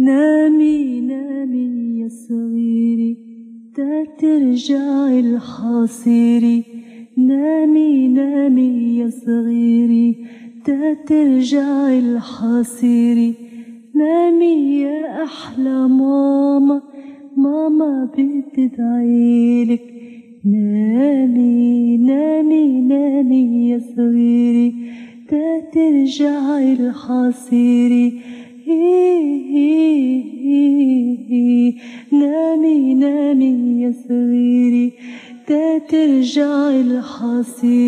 نامي نامي يا صغيري تا ترجعي الحصيري، نامي نامي يا صغيري تا ترجعي الحصيري، نامي يا أحلى ماما، ماما بتدعيلك، نامي نامي نامي يا صغيري تا ترجعي الحصيري، نامي نامي يا صغيري تا ترجعي الحصيري.